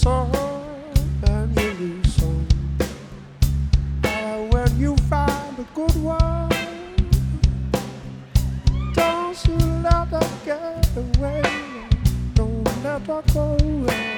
some and you lose some. When you find a good one, don't you let her get away. Don't let her go away.